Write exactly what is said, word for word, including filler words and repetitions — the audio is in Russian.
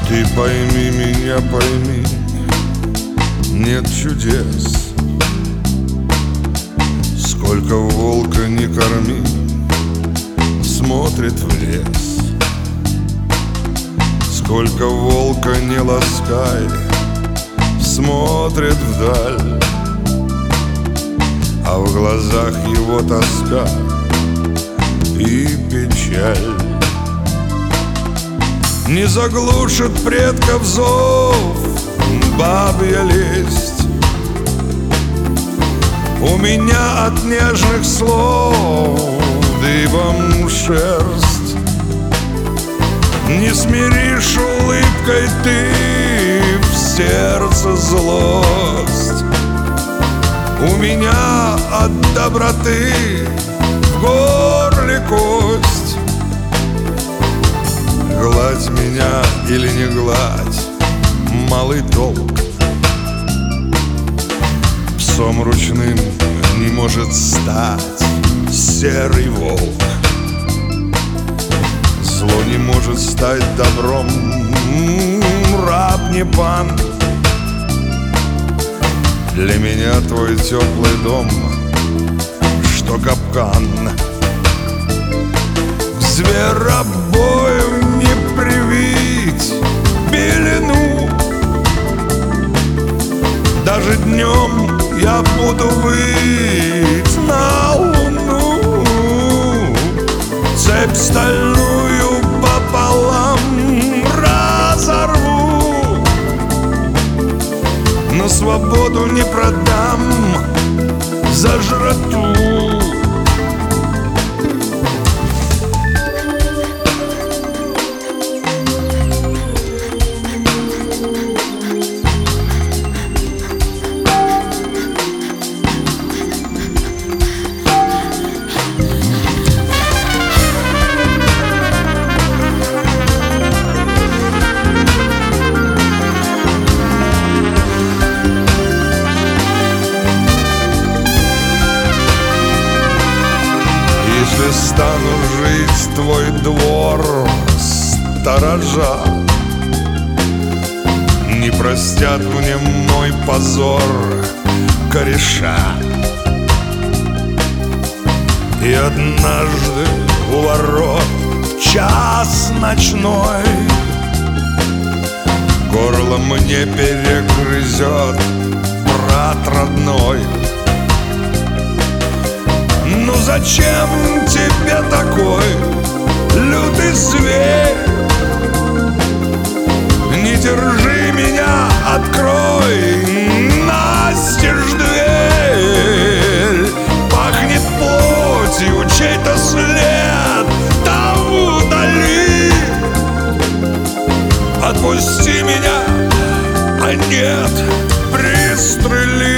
Ты пойми меня, пойми, нет чудес. Сколько волка не корми, смотрит в лес. Сколько волка не ласкай, смотрит вдаль, а в глазах его тоска и печаль. Не заглушит предков зов бабья лесть. У меня от нежных слов дыбом шерсть. Не смиришь улыбкой ты в сердце злость. У меня от доброты в горле кость. Гладь меня или не гладь, малый толк. Псом ручным не может стать серый волк. Зло не может стать добром, раб не пан. Для меня твой теплый дом, что капкан. Зверобою не привить белину. Даже днем я буду выть на луну. Цепь стальную пополам разорву, но свободу не продам за жратву. Если стану жить твой двор сторожа, не простят мне мой позор кореша. И однажды у ворот час ночной горло мне перегрызет брат родной. Ну зачем тебе такой лютый зверь? Не держи меня, открой настежь дверь. Пахнет плотью чей-то след, там вдали. Отпусти меня, а нет, пристрели.